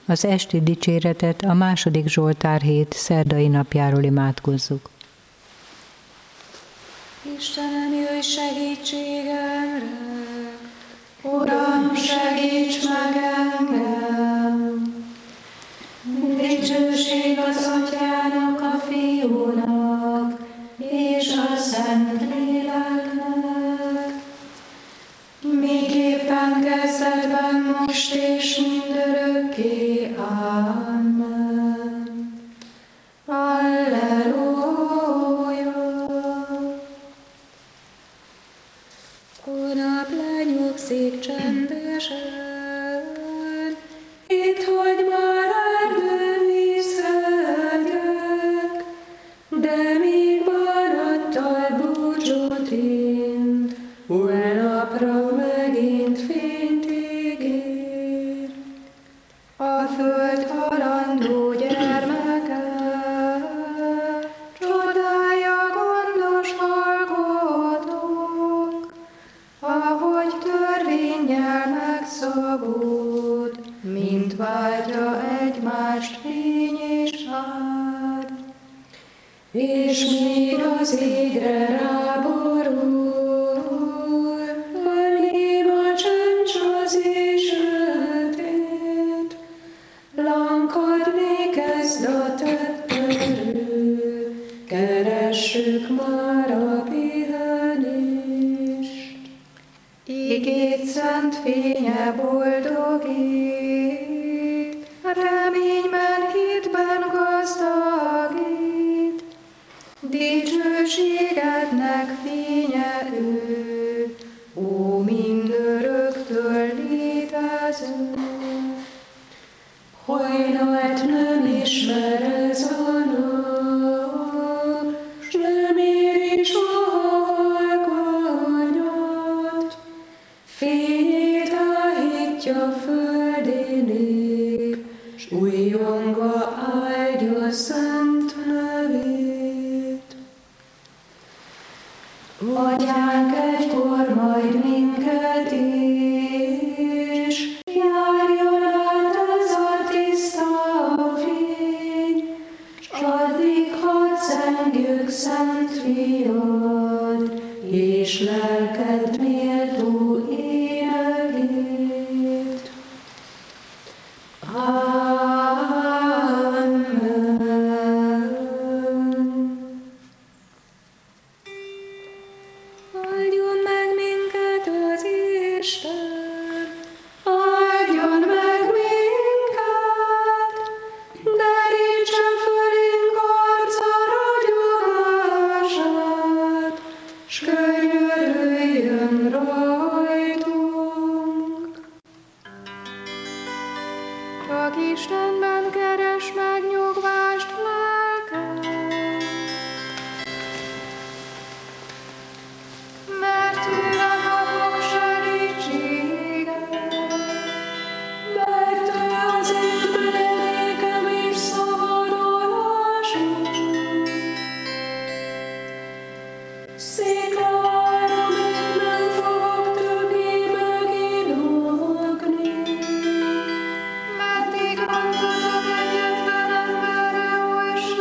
Az esti dicséretet a második Zsoltár hét szerdai napjáról imádkozzuk. Istenem, jöjj segítségemre! Uram, segíts meg engem! Dicsőség az Atyának, a Fiúnak, és a Szentléleknek, miképpen kezdetben, most és mindörökké. Amen. Alleluja! A nap lenyugszik csendesen, itt hagy már erdővízhegyek, de míg bánattal búcsút int, holnapra megint fényt ígér. A föld halandó gyermeke, csodálja gondos hallgatók, ahogy törvénnyel megszabod, mint váltja egymást fény és ár. És míg az égre ráborul, a néma csend és sötét, lankadni kezd a tettörő, keressük már a pihenést. Igét szent fénye boldogít, reményben, hitben gazdagít, dicsőségednek fénye ő, ó mindöröktől létező. Hajnalt nem ismer ez a nap, s nem éri soha halkanyat, fényét áhítja földi nép, s újjongva áldja szent nevét. Atyánk, egykor majd minket is, járjon át ez a tiszta fény, s addig hadd szengjük szent fiad, és lelked méltó énekét. Amen. Áldjon meg minket az Isten, áldjon meg minket, derítse fölénk arca ragyogását, s könyörüljön rajtunk. Csak Istenben keres meg nyugvást lelkem, mert tőle kapok segítséget, mert ő az én menedékem és szabadulásom. Székre várom, én nem fogok többé meginogni, meddig rontotok egyetlen emberre, ó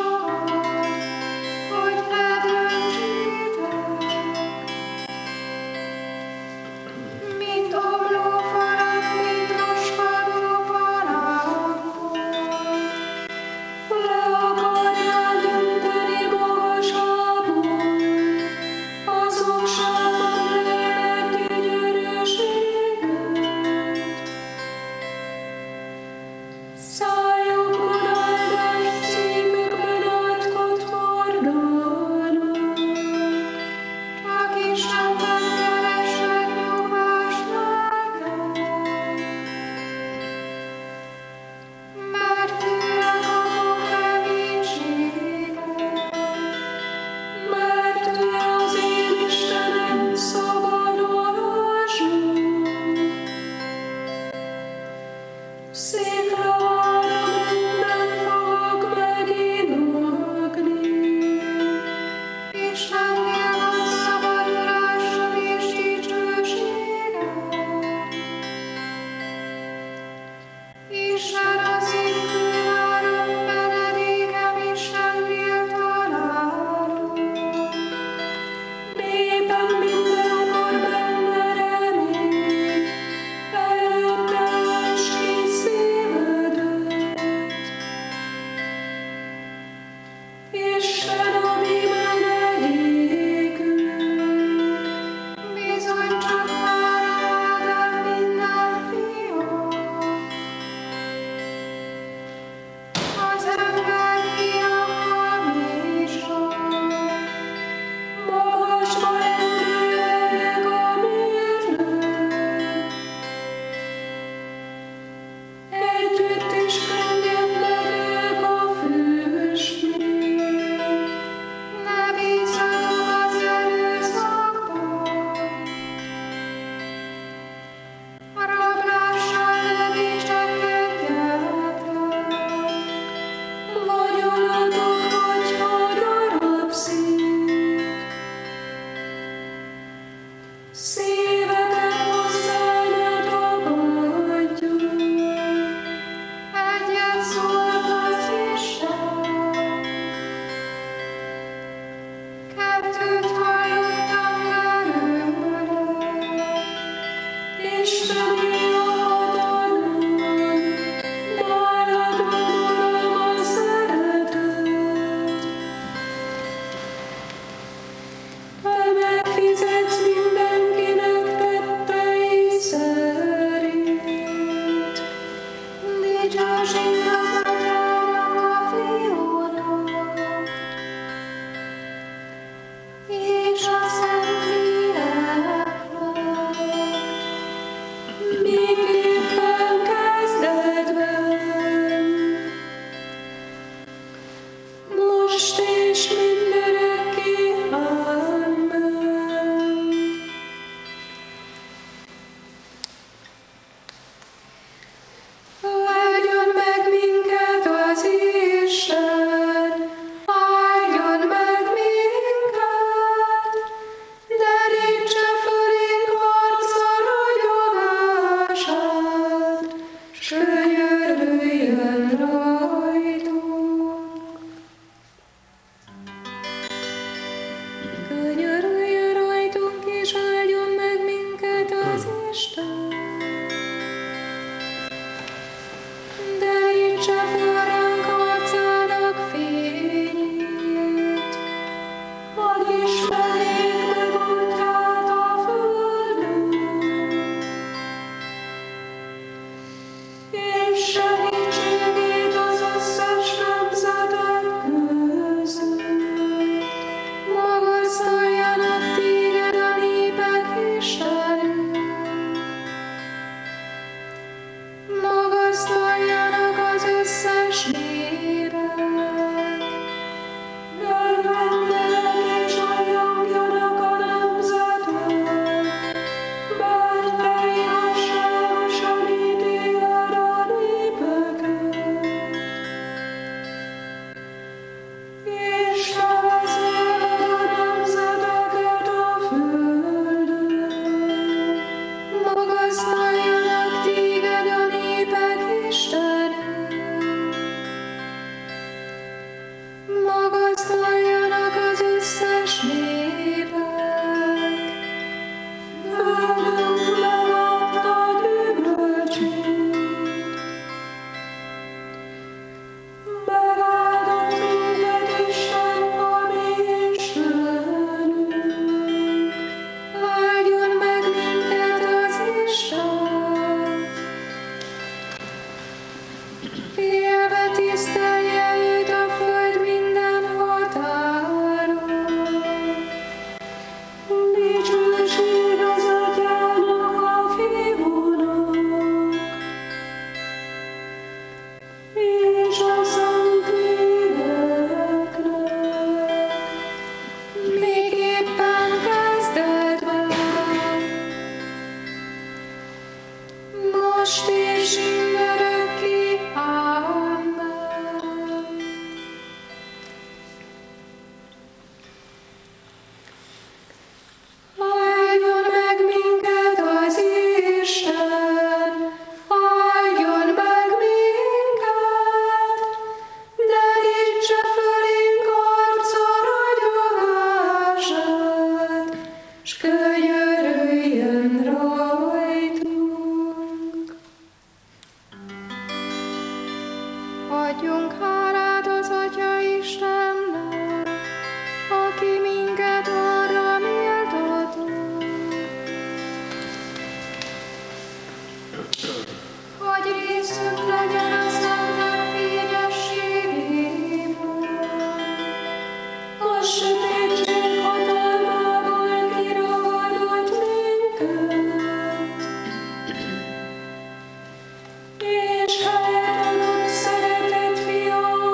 És helyet adott szeretett fiam,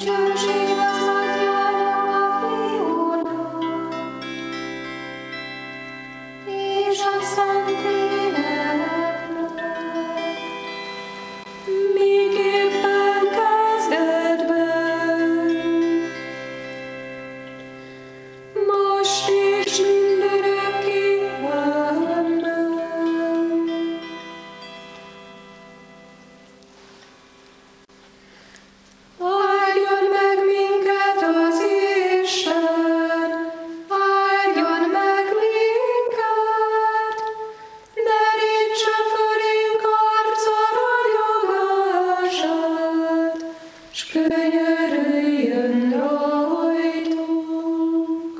Dicsőség az Atyának, a Fiúnak, és a Szentléleknek, miképpen kezdetben, most és mindörökké. Amen. Áldjon meg minket az Isten, áldjon meg minket, derítse fölénk arca ragyogását, s könyörüljön rajtunk.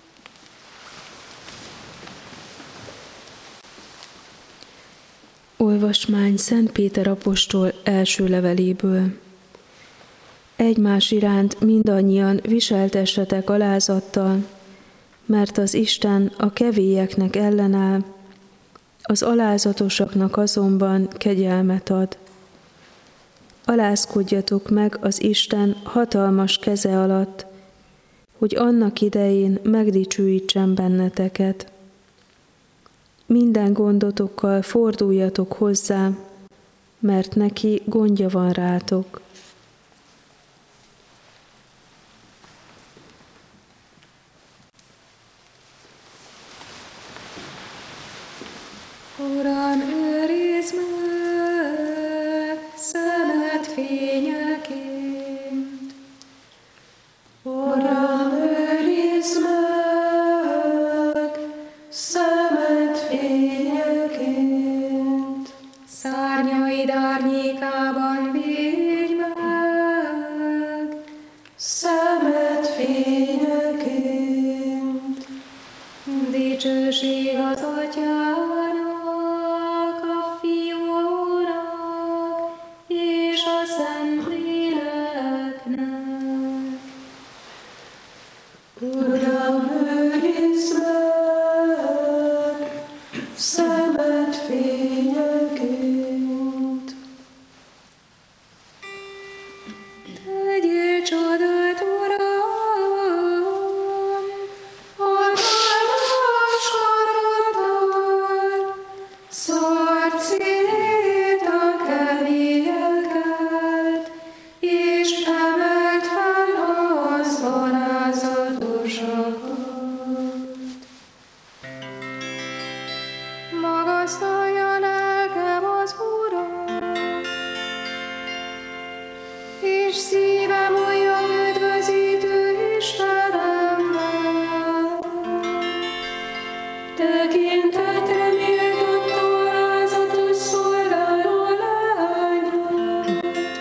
Olvasmány Szent Péter apostol első leveléből. Egymás iránt mindannyian viseltessetek alázattal, mert az Isten a kevélyeknek ellenáll, az alázatosaknak azonban kegyelmet ad. Alázkodjatok meg az Isten hatalmas keze alatt, hogy annak idején megdicsőítsen benneteket. Minden gondotokkal forduljatok hozzá, mert neki gondja van rátok. Uram, őrizd meg szemed fényeként. Uram, őrizd meg szemed fényeként. Szárnyaid árnyékában védj meg szemed fényeként. Dicsőség az Atyának, a Fiúnak és a Szentléleknek. Uram, őrizd meg szemed fényeként. Tegyél csodát, Uram, hatalmas karaddal, szórd szét a kevélyeket, és emeld fel az alázatosakat. Magasztalja lelkem az Urat, és szívem újjon üdvözítő Istenemmel. Tekintetre méltott alázatos szolgáló lányod.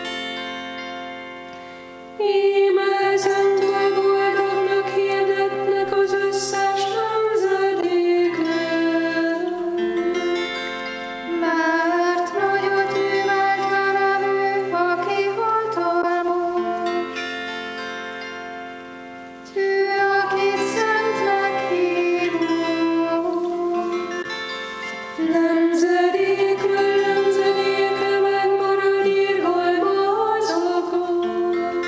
Íme ezentől boldognak hirdetnek az összes nemzedéknek, mert nagyot művelt velem ő, aki hatalmas. Ő, akit szentnek hívunk, nemzedékről nemzedékre megmarad irgalma azokon,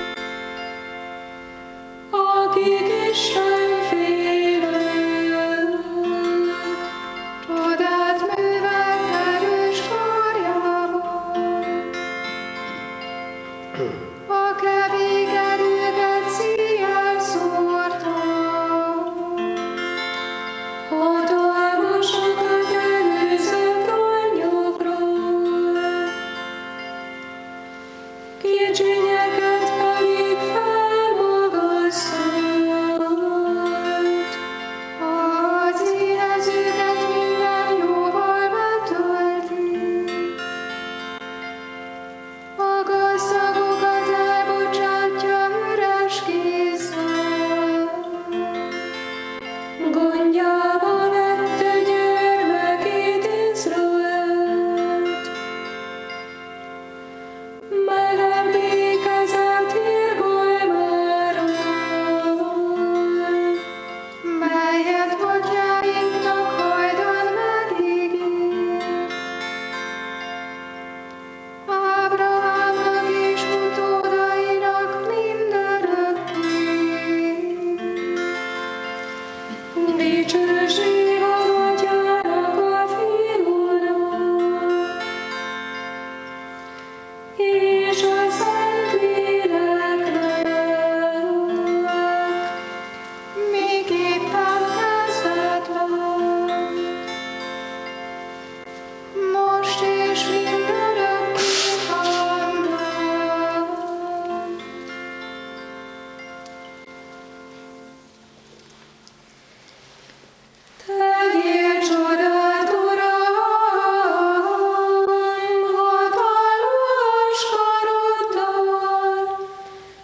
akik Isten félők. Csodát művelt erős karjával, a kevék erőket szíjjel szórta, hatalmasokat előzött angyokról, kicsinyeket pedig felmagasztal.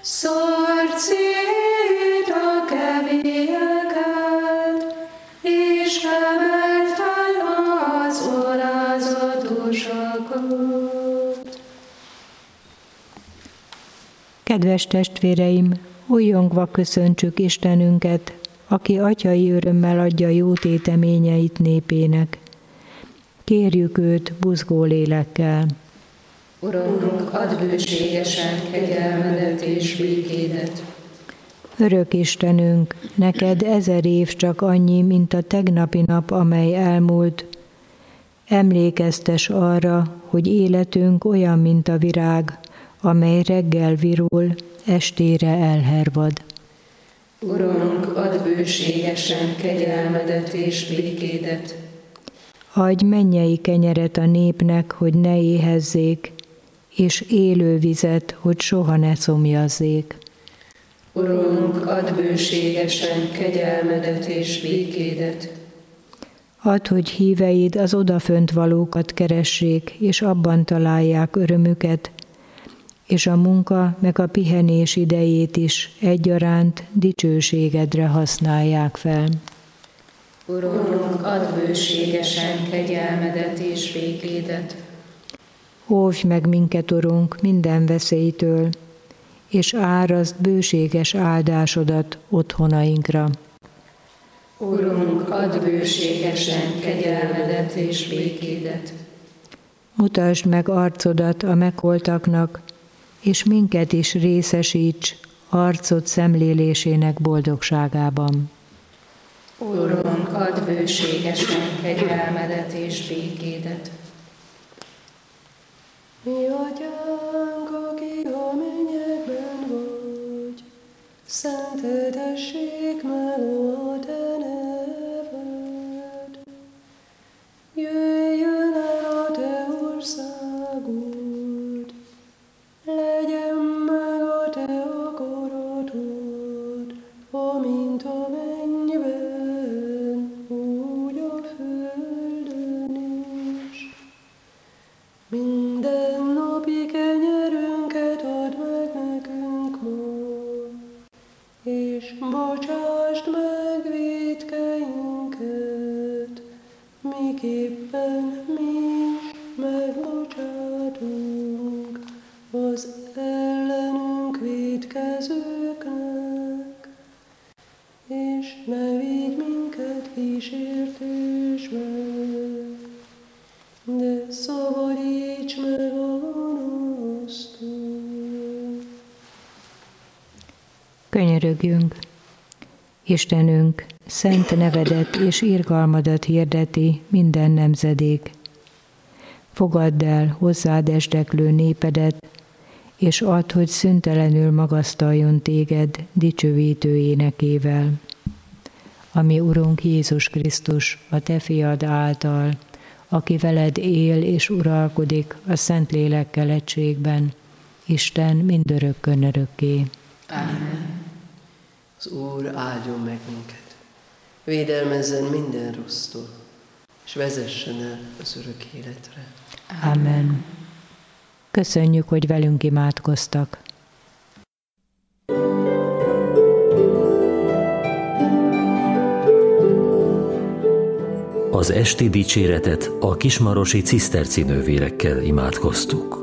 Szórd szét a kevélyeket, és emeld fel az alázatosakat. Kedves testvéreim, újjongva köszöntsük Istenünket, aki atyai örömmel adja jó téteményeit népének. Kérjük őt buzgó lélekkel. Urunk, add bőségesen kegyelmedet és békédet. Örök Istenünk, neked 1000 év csak annyi, mint a tegnapi nap, amely elmúlt. Emlékeztes arra, hogy életünk olyan, mint a virág, amely reggel virul, estére elhervad. Urunk, add bőségesen kegyelmedet és békédet. Adj mennyei kenyeret a népnek, hogy ne éhezzék, és élő vizet, hogy soha ne szomjazzék. Urunk, add bőségesen kegyelmedet és békédet. Add, hogy híveid az odafönt valókat keressék, és abban találják örömüket, és a munka meg a pihenés idejét is egyaránt dicsőségedre használják fel. Urunk, add bőségesen kegyelmedet és békédet. Óvj meg minket, Urunk, minden veszélytől, és árazd bőséges áldásodat otthonainkra. Urunk, add bőségesen kegyelmedet és békédet. Mutasd meg arcodat a megholtaknak, és minket is részesíts arcod szemlélésének boldogságában. Urunk, add bőségesen kegyelmedet és békédet. Mi atyánk, aki a mennyekben vagy, szenteltessék meg a te neved. Jöjjön el a te országod, legyen meg a te akaratod, amint a mennyben, úgy a földön is. Mindennapi kenyerünket add meg nekünk ma, és bocsásd meg vétkeinket, miképpen mi is megbocsátunk az ellenünk vétkezőknek, és ne vigy minket kísértésbe, de szabadíts meg a gonosztól. Könyörögjünk! Istenünk, szent nevedet és irgalmadat hirdeti minden nemzedék. Fogadd el hozzád esdeklő népedet, és add, hogy szüntelenül magasztaljon téged dicsőítő énekével. Ami Urunk Jézus Krisztus, a te fiad által, aki veled él és uralkodik a Szentlélekkel egységben, Isten mindörökkön örökké. Amen. Az Úr áldjon meg minket, védelmezzen minden rossztól, és vezessen el az örök életre. Amen. Köszönjük, hogy velünk imádkoztak. Az esti dicséretet a kismarosi ciszterci nővérekkel imádkoztuk.